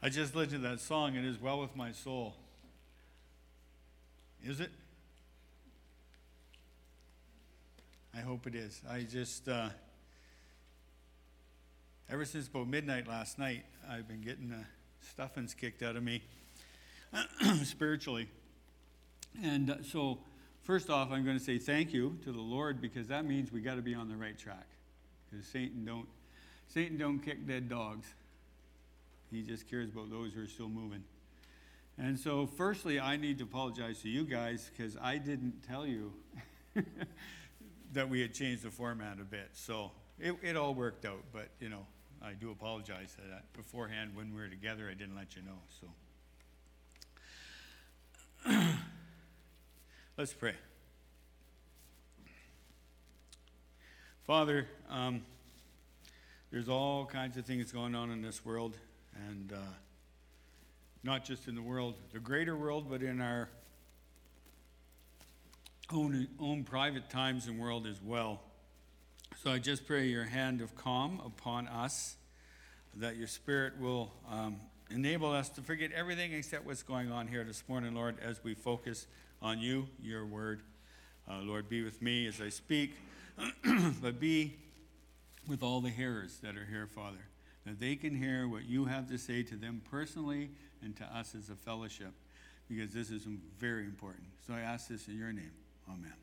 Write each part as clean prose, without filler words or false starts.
I just listened to that song, It Is Well With My Soul. Is it? I hope it is. I just, ever since about midnight last night, I've been getting stuffings kicked out of me spiritually. And so, first off, I'm going to say thank you to the Lord, because that means we got to be on the right track. Because Satan don't kick dead dogs. He just cares about those who are still moving. And so, firstly, I need to apologize to you guys, because I didn't tell you that we had changed the format a bit. So it all worked out, but I do apologize for that. Beforehand, when we were together, I didn't let you know. So let's pray. Father, there's all kinds of things going on in this world, and not just in the world, the greater world, but in our own private times and world as well. So I just pray your hand of calm upon us, that your Spirit will enable us to forget everything except what's going on here this morning, Lord, as we focus on you, your word. Lord, be with me as I speak, but be with all the hearers that are here, Father, that they can hear what you have to say to them personally and to us as a fellowship, because this is very important. So I ask this in your name. Amen.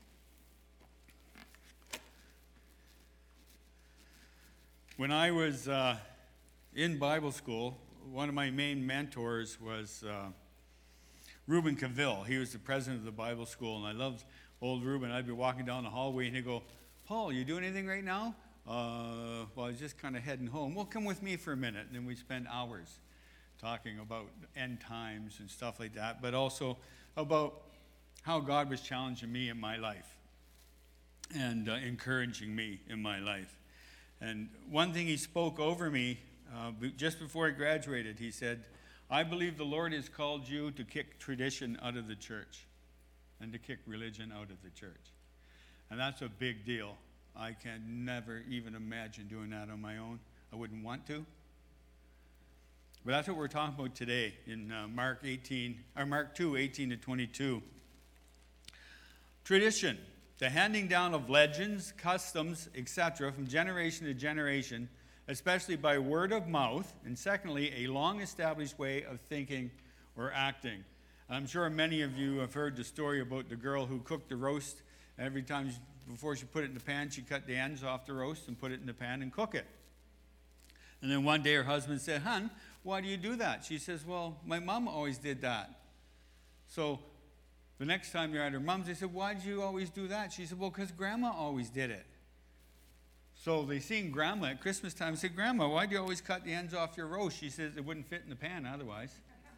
When I was in Bible school, one of my main mentors was Reuben Cavill. He was the president of the Bible school, and I loved old Reuben. I'd be walking down the hallway, and he'd go, "Paul, you doing anything right now?" Well, I was just kind of heading home. "Well, come with me for a minute." And then we'd spend hours talking about end times and stuff like that, but also about how God was challenging me in my life and encouraging me in my life. And one thing he spoke over me just before I graduated, he said, "I believe the Lord has called you to kick tradition out of the church and to kick religion out of the church." And that's a big deal. I can never even imagine doing that on my own. I wouldn't want to. But that's what we're talking about today in Mark 2, 18 to 22. Tradition, the handing down of legends, customs, etc. from generation to generation, especially by word of mouth, and secondly, a long-established way of thinking or acting. I'm sure many of you have heard the story about the girl who cooked the roast. Every time, before she put it in the pan, she cut the ends off the roast and put it in the pan and cook it. And then one day her husband said, "Hon, why do you do that?" She says, "Well, my mom always did that." So the next time they're at her mom's, they said, "Why did you always do that?" She said, "Well, because Grandma always did it." So they seen Grandma at Christmas time and said, "Grandma, why do you always cut the ends off your roast?" She says, "It wouldn't fit in the pan otherwise."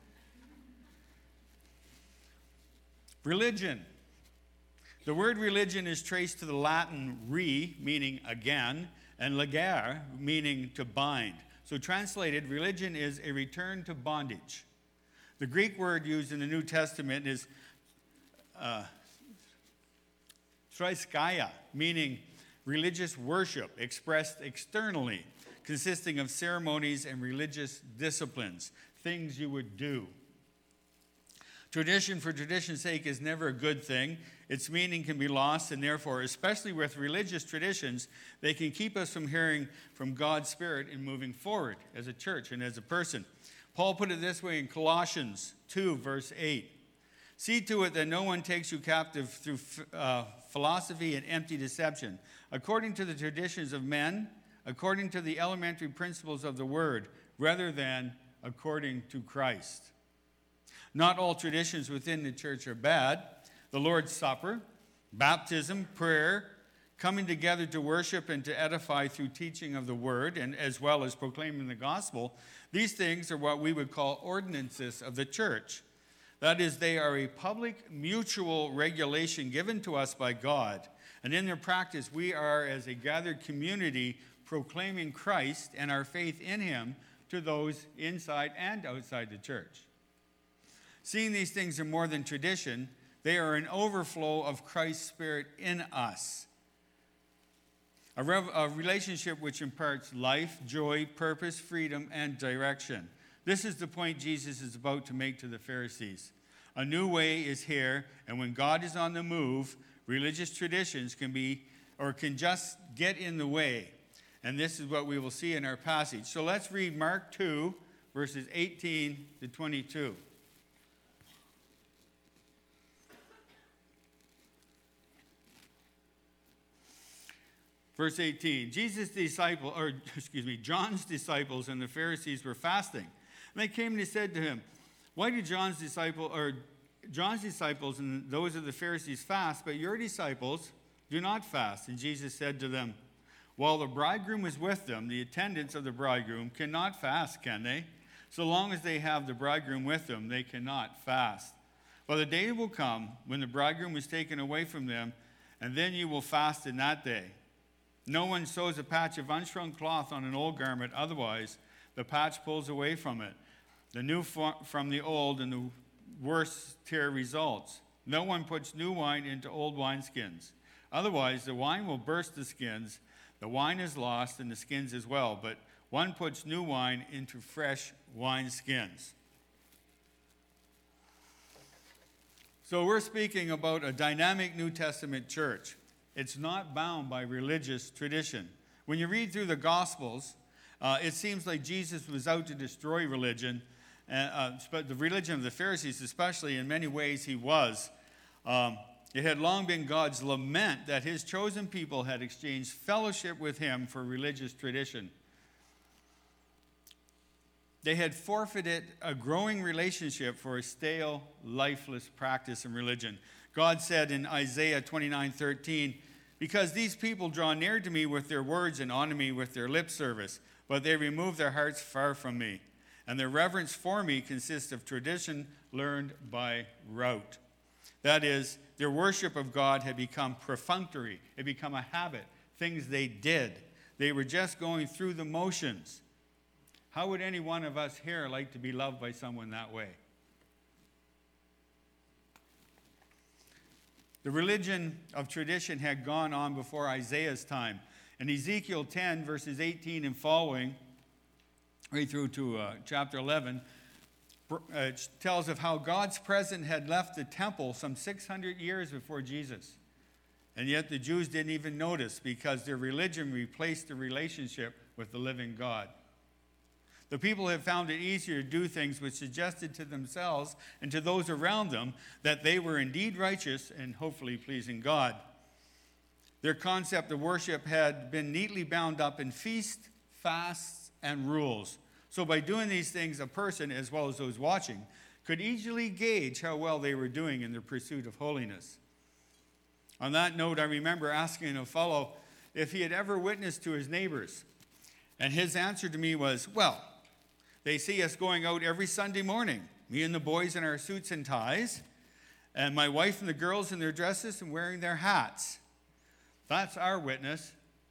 Religion. The word religion is traced to the Latin re, meaning again, and legare, meaning to bind. So translated, religion is a return to bondage. The Greek word used in the New Testament is thriskaia, meaning religious worship expressed externally, consisting of ceremonies and religious disciplines, things you would do. Tradition for tradition's sake is never a good thing. Its meaning can be lost, and therefore, especially with religious traditions, they can keep us from hearing from God's Spirit in moving forward as a church and as a person. Paul put it this way in Colossians 2, verse 8. "See to it that no one takes you captive through philosophy and empty deception, according to the traditions of men, according to the elementary principles of the word, rather than according to Christ." Not all traditions within the church are bad. The Lord's Supper, baptism, prayer, coming together to worship and to edify through teaching of the word, and as well as proclaiming the gospel, these things are what we would call ordinances of the church. That is, they are a public mutual regulation given to us by God. And in their practice, we are, as a gathered community, proclaiming Christ and our faith in him to those inside and outside the church. Seeing these things are more than tradition, they are an overflow of Christ's Spirit in us. A relationship which imparts life, joy, purpose, freedom, and direction. This is the point Jesus is about to make to the Pharisees. A new way is here, and when God is on the move, religious traditions can just get in the way. And this is what we will see in our passage. So let's read Mark 2, verses 18 to 22. Verse 18, John's disciples and the Pharisees were fasting. And they came and they said to him, why do John's disciples and those of the Pharisees fast, but your disciples do not fast? And Jesus said to them, while the bridegroom is with them, the attendants of the bridegroom cannot fast, can they? So long as they have the bridegroom with them, they cannot fast. But the day will come when the bridegroom is taken away from them, and then you will fast in that day. No one sews a patch of unshrunk cloth on an old garment, otherwise the patch pulls away from it. The new from the old, and the worse tear results. No one puts new wine into old wineskins. Otherwise the wine will burst the skins. The wine is lost, and the skins as well. But one puts new wine into fresh wineskins. So we're speaking about a dynamic New Testament church. It's not bound by religious tradition. When you read through the Gospels, it seems like Jesus was out to destroy religion, but the religion of the Pharisees especially, in many ways he was. It had long been God's lament that his chosen people had exchanged fellowship with him for religious tradition. They had forfeited a growing relationship for a stale, lifeless practice in religion. God said in Isaiah 29:13, because these people draw near to me with their words and honor me with their lip service, but they remove their hearts far from me. And their reverence for me consists of tradition learned by rote. That is, their worship of God had become perfunctory. It had become a habit, things they did. They were just going through the motions. How would any one of us here like to be loved by someone that way? The religion of tradition had gone on before Isaiah's time. In Ezekiel 10, verses 18 and following, right through to chapter 11, it tells of how God's presence had left the temple some 600 years before Jesus. And yet the Jews didn't even notice because their religion replaced the relationship with the living God. The people had found it easier to do things which suggested to themselves and to those around them that they were indeed righteous and hopefully pleasing God. Their concept of worship had been neatly bound up in feasts, fasts, and rules. So by doing these things, a person, as well as those watching, could easily gauge how well they were doing in their pursuit of holiness. On that note, I remember asking a fellow if he had ever witnessed to his neighbors. And his answer to me was, well, they see us going out every Sunday morning, me and the boys in our suits and ties, and my wife and the girls in their dresses and wearing their hats. That's our witness.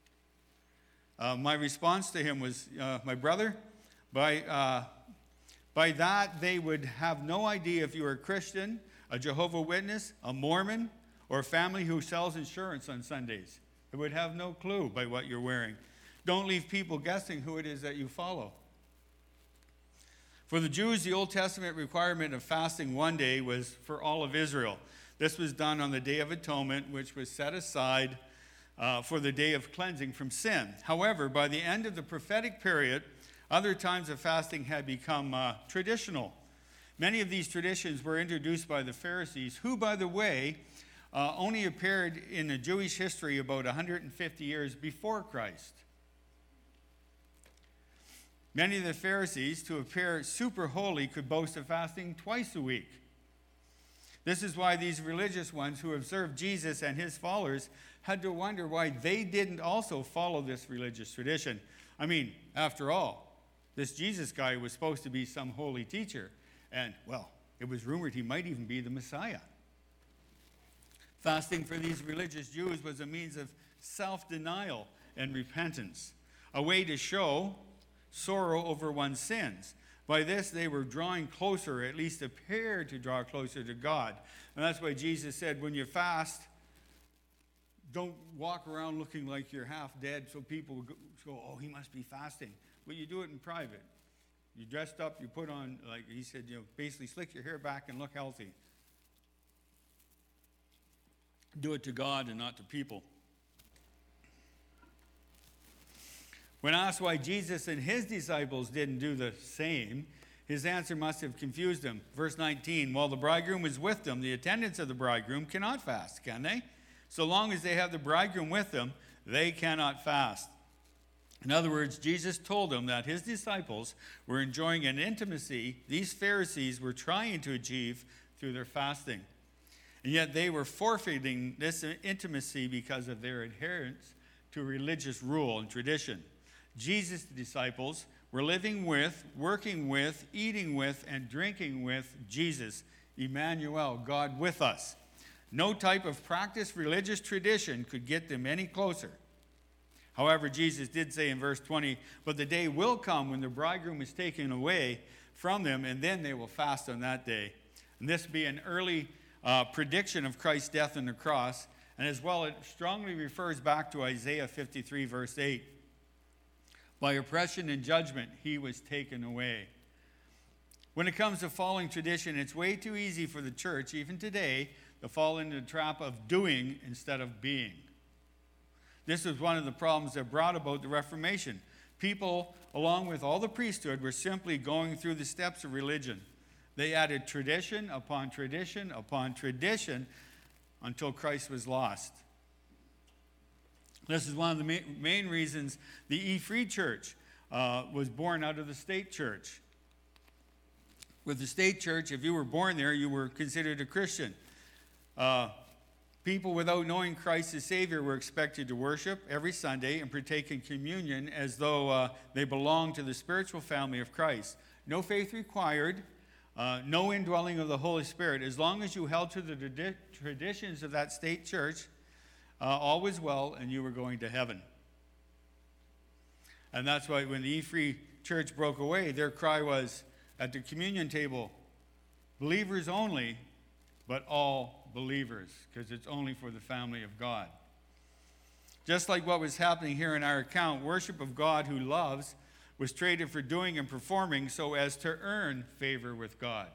My response to him was, my brother, by that they would have no idea if you were a Christian, a Jehovah's Witness, a Mormon, or a family who sells insurance on Sundays. They would have no clue by what you're wearing. Don't leave people guessing who it is that you follow. For the Jews, the Old Testament requirement of fasting one day was for all of Israel. This was done on the Day of Atonement, which was set aside for the day of cleansing from sin. However, by the end of the prophetic period, other times of fasting had become traditional. Many of these traditions were introduced by the Pharisees, who, by the way, only appeared in the Jewish history about 150 years before Christ. Many of the Pharisees, to appear super holy, could boast of fasting twice a week. This is why these religious ones who observed Jesus and his followers had to wonder why they didn't also follow this religious tradition. I mean, after all, this Jesus guy was supposed to be some holy teacher. And, well, it was rumored he might even be the Messiah. Fasting for these religious Jews was a means of self-denial and repentance, a way to show sorrow over one's sins. By this, they were drawing closer, or at least appeared to draw closer to God. And that's why Jesus said, when you fast, don't walk around looking like you're half dead so people go, oh, he must be fasting. But you do it in private. You dressed up, you put on, like he said, basically slick your hair back and look healthy. Do it to God and not to people. When asked why Jesus and his disciples didn't do the same, his answer must have confused them. Verse 19, while the bridegroom is with them, the attendants of the bridegroom cannot fast, can they? So long as they have the bridegroom with them, they cannot fast. In other words, Jesus told them that his disciples were enjoying an intimacy these Pharisees were trying to achieve through their fasting. And yet they were forfeiting this intimacy because of their adherence to religious rule and tradition. Jesus' disciples were living with, working with, eating with, and drinking with Jesus, Emmanuel, God with us. No type of practiced religious tradition could get them any closer. However, Jesus did say in verse 20, but the day will come when the bridegroom is taken away from them, and then they will fast on that day. And this be an early prediction of Christ's death on the cross, and as well it strongly refers back to Isaiah 53, verse 8. By oppression and judgment, he was taken away. When it comes to following tradition, it's way too easy for the church, even today, to fall into the trap of doing instead of being. This was one of the problems that brought about the Reformation. People, along with all the priesthood, were simply going through the steps of religion. They added tradition upon tradition upon tradition until Christ was lost. This is one of the main reasons the E-Free Church was born out of the state church. With the state church, if you were born there, you were considered a Christian. People without knowing Christ as Savior were expected to worship every Sunday and partake in communion as though they belonged to the spiritual family of Christ. No faith required, no indwelling of the Holy Spirit. As long as you held to the traditions of that state church, all was well and you were going to heaven. And that's why when the E-Free Church broke away, their cry was at the communion table, believers only, but all believers, because it's only for the family of God. Just like what was happening here in our account, worship of God who loves was traded for doing and performing so as to earn favor with God.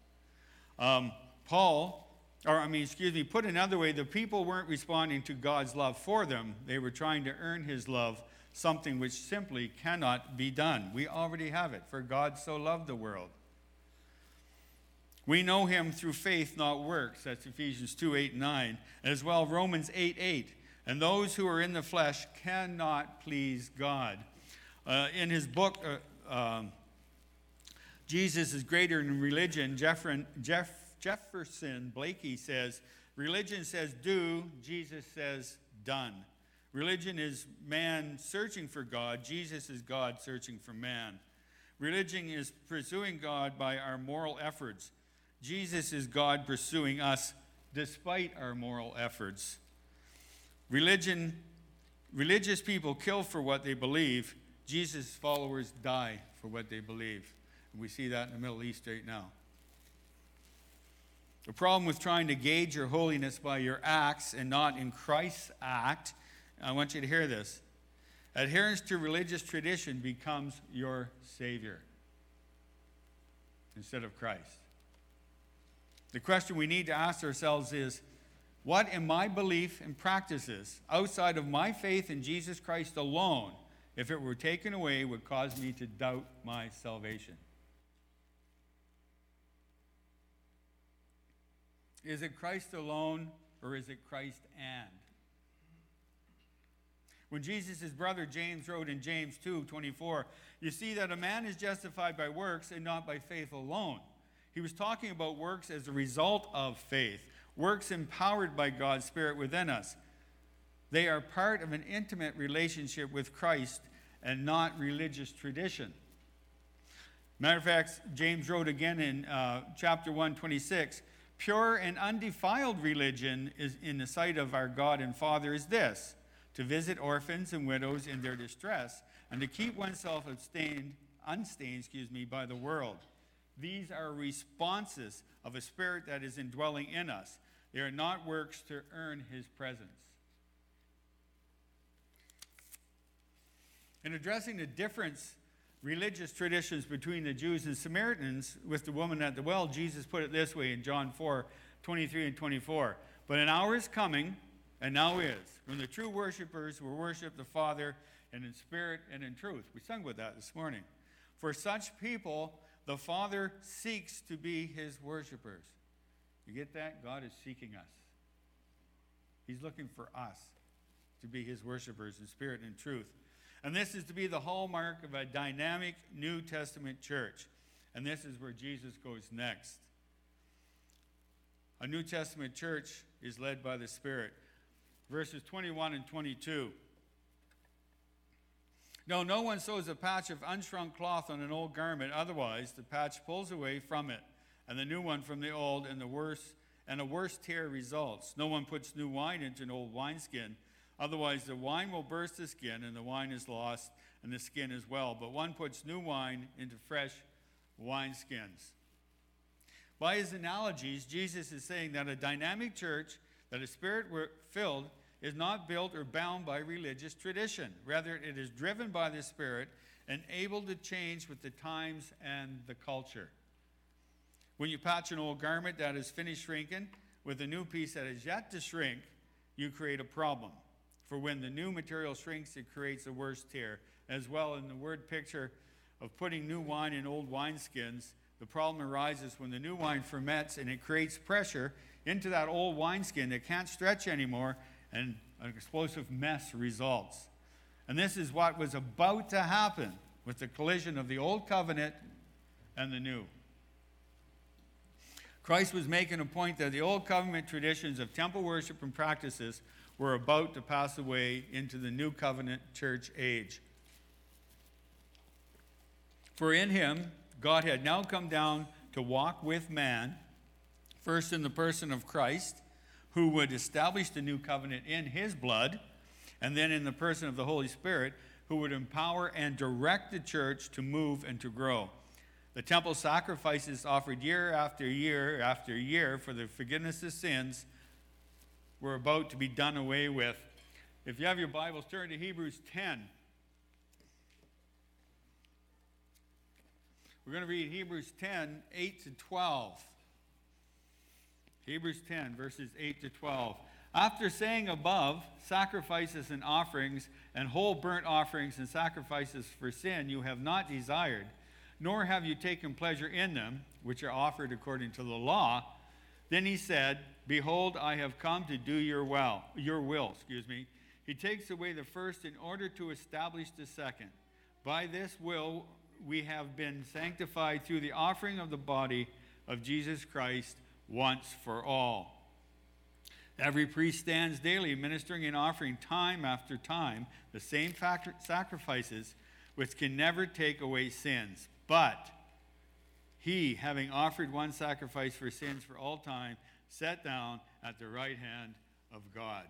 Put another way, the people weren't responding to God's love for them. They were trying to earn his love, something which simply cannot be done. We already have it, for God so loved the world. We know him through faith, not works. That's Ephesians 2:8-9. As well, Romans 8:8. And those who are in the flesh cannot please God. In his book, Jesus is Greater Than Religion, Jefferson Blakey says, religion says do, Jesus says done. Religion is man searching for God. Jesus is God searching for man. Religion is pursuing God by our moral efforts. Jesus is God pursuing us despite our moral efforts. Religious people kill for what they believe. Jesus' followers die for what they believe. And we see that in the Middle East right now. The problem with trying to gauge your holiness by your acts and not in Christ's act, I want you to hear this. Adherence to religious tradition becomes your Savior instead of Christ. The question we need to ask ourselves is, what in my belief and practices outside of my faith in Jesus Christ alone, if it were taken away, would cause me to doubt my salvation? Is it Christ alone, or is it Christ and? When Jesus' brother James wrote in James 2:24, you see that a man is justified by works and not by faith alone. He was talking about works as a result of faith, works empowered by God's Spirit within us. They are part of an intimate relationship with Christ and not religious tradition. Matter of fact, James wrote again in chapter 1:26, pure and undefiled religion is in the sight of our God and Father is this, to visit orphans and widows in their distress, and to keep oneself unstained by the world. These are responses of a spirit that is indwelling in us. They are not works to earn his presence. In addressing the difference religious traditions between the Jews and Samaritans with the woman at the well, Jesus put it this way in John 4:23 and 24. But an hour is coming, and now is, when the true worshipers will worship the Father and in spirit and in truth. We sung about that this morning. For such people, the Father seeks to be his worshipers. You get that? God is seeking us. He's looking for us to be his worshipers in spirit and in truth. And this is to be the hallmark of a dynamic New Testament church. And this is where Jesus goes next. A New Testament church is led by the Spirit. Verses 21 and 22. No one sews a patch of unshrunk cloth on an old garment. Otherwise, the patch pulls away from it, and the new one from the old, and a worse tear results. No one puts new wine into an old wineskin. Otherwise, the wine will burst the skin, and the wine is lost, and the skin as well. But one puts new wine into fresh wineskins. By his analogies, Jesus is saying that a dynamic church that is Spirit-filled is not built or bound by religious tradition. Rather, it is driven by the Spirit and able to change with the times and the culture. When you patch an old garment that is finished shrinking with a new piece that is yet to shrink, you create a problem. For when the new material shrinks, it creates a worse tear. As well, in the word picture of putting new wine in old wineskins, the problem arises when the new wine ferments and it creates pressure into that old wineskin that can't stretch anymore, and an explosive mess results. And this is what was about to happen with the collision of the old covenant and the new. Christ was making a point that the old covenant traditions of temple worship and practices were about to pass away into the new covenant church age. For in him, God had now come down to walk with man, first in the person of Christ, who would establish the new covenant in his blood, and then in the person of the Holy Spirit, who would empower and direct the church to move and to grow. The temple sacrifices offered year after year after year for the forgiveness of sins were about to be done away with. If you have your Bibles, turn to Hebrews 10. We're going to read Hebrews 10, 8 to 12. Hebrews 10, verses 8 to 12. After saying above, sacrifices and offerings and whole burnt offerings and sacrifices for sin you have not desired, nor have you taken pleasure in them, which are offered according to the law. Then he said, Behold, I have come to do your will. He takes away the first in order to establish the second. By this will we have been sanctified through the offering of the body of Jesus Christ once for all. Every priest stands daily ministering and offering time after time the same sacrifices which can never take away sins. But he, having offered one sacrifice for sins for all time, sat down at the right hand of God.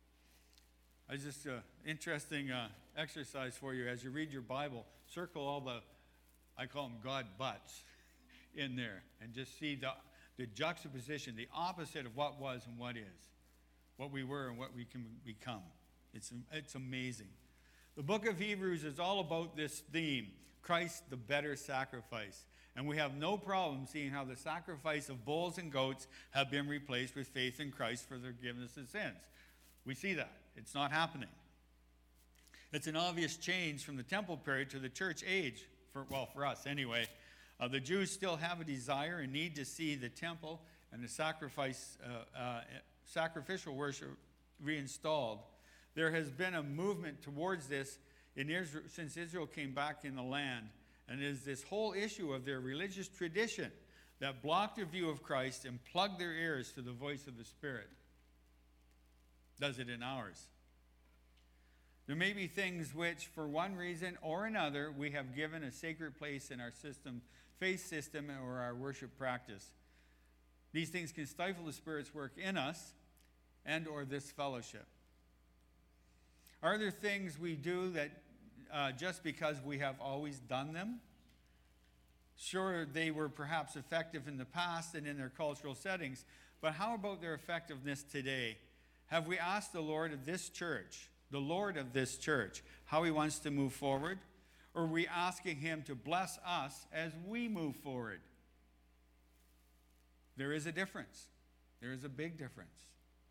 It's just an interesting exercise for you as you read your Bible. Circle all the, I call them God butts, in there, and just see the juxtaposition, the opposite of what was and what is, what we were and what we can become. It's amazing. The book of Hebrews is all about this theme, Christ the better sacrifice. And we have no problem seeing how the sacrifice of bulls and goats have been replaced with faith in Christ for the forgiveness of sins. We see that. It's not happening. It's an obvious change from the temple period to the church age, for us anyway. The Jews still have a desire and need to see the temple and the sacrificial worship reinstalled. There has been a movement towards this in Israel, since Israel came back in the land. And it is this whole issue of their religious tradition that blocked their view of Christ and plugged their ears to the voice of the Spirit. Does it in ours? There may be things which, for one reason or another, we have given a sacred place in our faith system, or our worship practice. These things can stifle the Spirit's work in us and or this fellowship. Are there things we do that just because we have always done them? Sure, they were perhaps effective in the past and in their cultural settings, but how about their effectiveness today? Have we asked the Lord of this church, how he wants to move forward? Or are we asking him to bless us as we move forward? There is a difference. There is a big difference.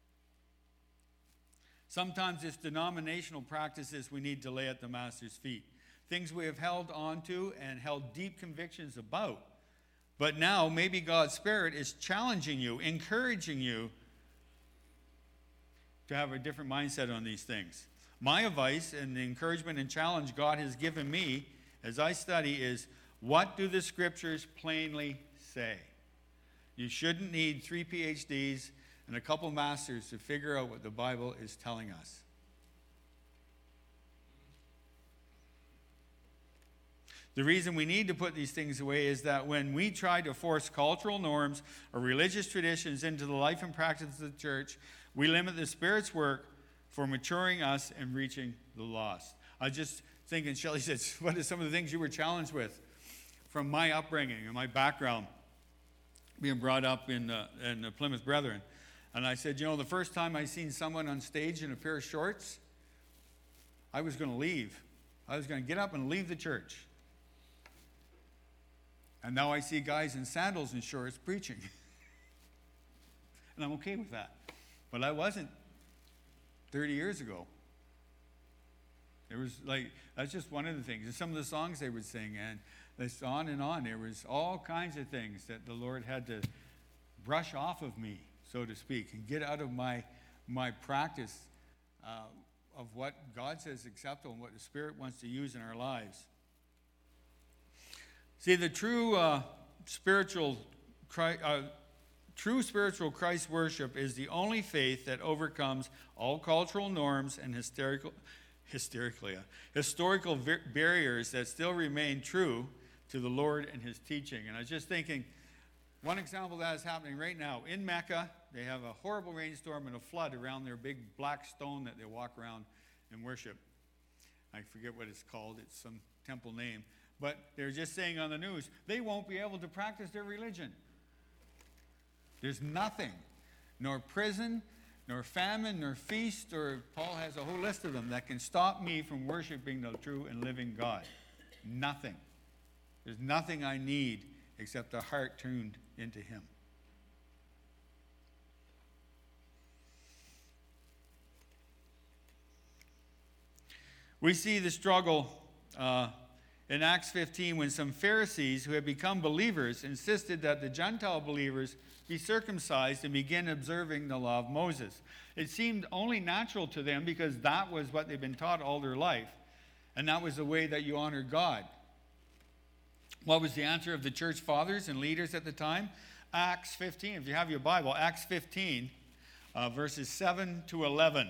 Sometimes it's denominational practices we need to lay at the Master's feet. Things we have held on to and held deep convictions about. But now maybe God's Spirit is challenging you, encouraging you to have a different mindset on these things. My advice and the encouragement and challenge God has given me as I study is, what do the Scriptures plainly say? You shouldn't need 3 PhDs and a couple masters to figure out what the Bible is telling us. The reason we need to put these things away is that when we try to force cultural norms or religious traditions into the life and practice of the church, we limit the Spirit's work for maturing us and reaching the lost. I was just thinking, Shelley said, what are some of the things you were challenged with from my upbringing and my background, being brought up in the Plymouth Brethren? And I said, the first time I seen someone on stage in a pair of shorts, I was going to leave. I was going to get up and leave the church. And now I see guys in sandals and shorts preaching. And I'm okay with that. But I wasn't 30 years ago. It was that's just one of the things. And some of the songs they would sing, and this on and on. There was all kinds of things that the Lord had to brush off of me, so to speak, and get out of my practice of what God says is acceptable and what the Spirit wants to use in our lives. See, the true spiritual Christ worship is the only faith that overcomes all cultural norms and historical barriers that still remain true to the Lord and his teaching. And I was just thinking, one example of that is happening right now. In Mecca, they have a horrible rainstorm and a flood around their big black stone that they walk around and worship. I forget what it's called. It's some temple name. But they're just saying on the news, they won't be able to practice their religion. There's nothing, nor prison, nor famine, nor feast, or Paul has a whole list of them that can stop me from worshiping the true and living God. Nothing. There's nothing I need except a heart tuned into him. We see the struggle in Acts 15 when some Pharisees who had become believers insisted that the Gentile believers be circumcised and begin observing the law of Moses. It seemed only natural to them because that was what they've been taught all their life, and that was the way that you honor God. What was the answer of the church fathers and leaders at the time? Acts 15, if you have your Bible, Acts 15, verses 7 to 11.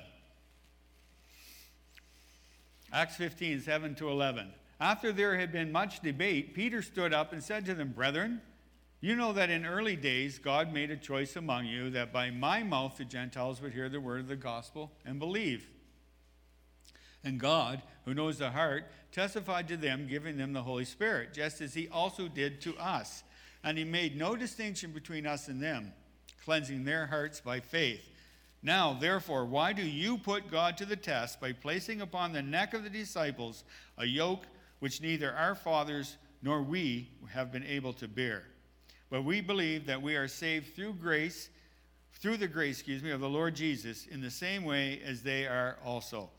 Acts 15, 7 to 11. After there had been much debate, Peter stood up and said to them, "Brethren, you know that in early days God made a choice among you that by my mouth the Gentiles would hear the word of the gospel and believe. And God, who knows the heart, testified to them, giving them the Holy Spirit, just as he also did to us. And he made no distinction between us and them, cleansing their hearts by faith. Now, therefore, why do you put God to the test by placing upon the neck of the disciples a yoke which neither our fathers nor we have been able to bear? But we believe that we are saved through the grace of the Lord Jesus in the same way as they are also."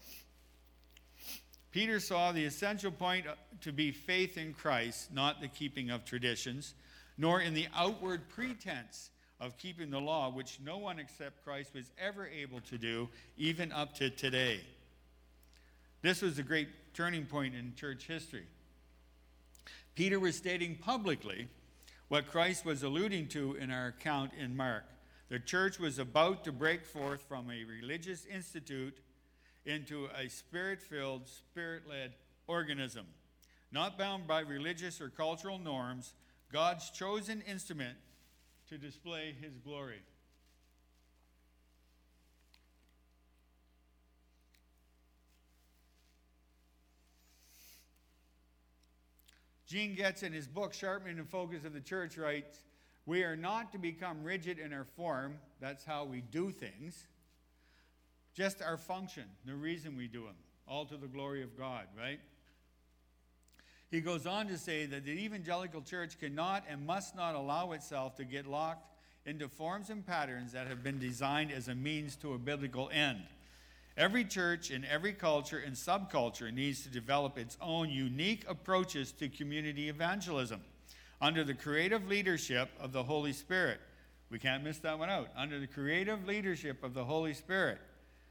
Peter saw the essential point to be faith in Christ, not the keeping of traditions, nor in the outward pretense of keeping the law, which no one except Christ was ever able to do, even up to today. This was a great turning point in church history. Peter was stating publicly what Christ was alluding to in our account in Mark. The church was about to break forth from a religious institute into a spirit-filled, spirit-led organism. Not bound by religious or cultural norms, God's chosen instrument to display his glory. Gene Getz, in his book, Sharpening the Focus of the Church, writes, "We are not to become rigid in our form, that's how we do things, just our function, the reason we do them, all to the glory of God," right? He goes on to say that the evangelical church cannot and must not allow itself to get locked into forms and patterns that have been designed as a means to a biblical end. Every church in every culture and subculture needs to develop its own unique approaches to community evangelism under the creative leadership of the Holy Spirit. We can't miss that one out. Under the creative leadership of the Holy Spirit.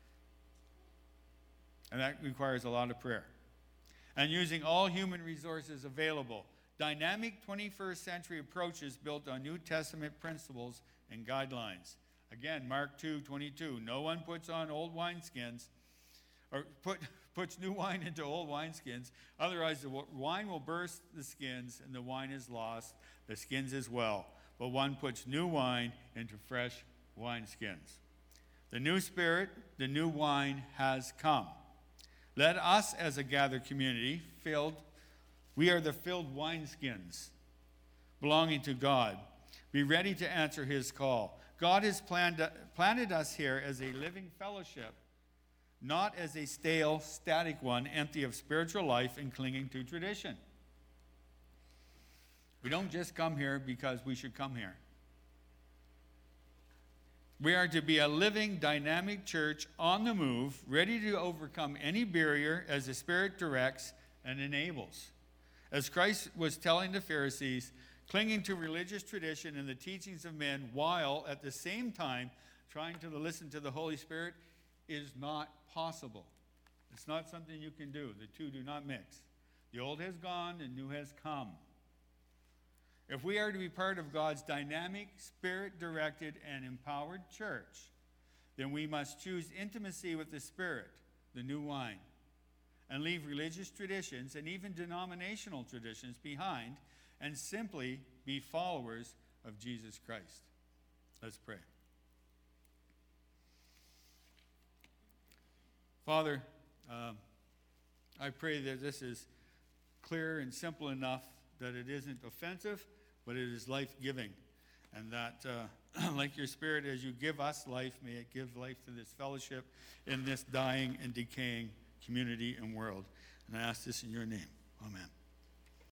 And that requires a lot of prayer. And using all human resources available. Dynamic 21st century approaches built on New Testament principles and guidelines. Again, Mark 2:22. No one puts on old wineskins, or puts new wine into old wineskins. Otherwise, the wine will burst the skins, and the wine is lost, the skins as well. But one puts new wine into fresh wineskins. The new spirit, the new wine has come. Let us, as a gathered community, we are the filled wineskins belonging to God. Be ready to answer his call. God has planted us here as a living fellowship, not as a stale, static one, empty of spiritual life and clinging to tradition. We don't just come here because we should come here. We are to be a living, dynamic church on the move, ready to overcome any barrier as the Spirit directs and enables. As Christ was telling the Pharisees, clinging to religious tradition and the teachings of men while at the same time trying to listen to the Holy Spirit is not possible. It's not something you can do. The two do not mix. The old has gone, the new has come. If we are to be part of God's dynamic, Spirit-directed, and empowered church, then we must choose intimacy with the Spirit, the new wine, and leave religious traditions and even denominational traditions behind and simply be followers of Jesus Christ. Let's pray. Father, I pray that this is clear and simple enough that it isn't offensive, but it is life-giving. And that, like your Spirit, as you give us life, may it give life to this fellowship in this dying and decaying community and world. And I ask this in your name. Amen.